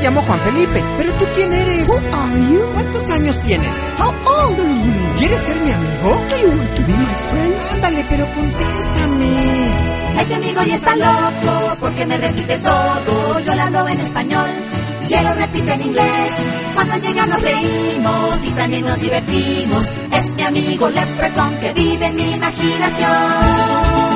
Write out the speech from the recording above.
llamo Juan Felipe. ¿Pero tú quién eres? Who are you? ¿Cuántos años tienes? How old are you? ¿Quieres ser mi amigo? Do you want to be my friend? Ándale, pero contéstame. Este amigo ya está loco porque me repite todo. Yo le hablo en español y él lo repite en inglés. Cuando llega nos reímos y también nos divertimos. Es mi amigo Leprechaun que vive en mi imaginación.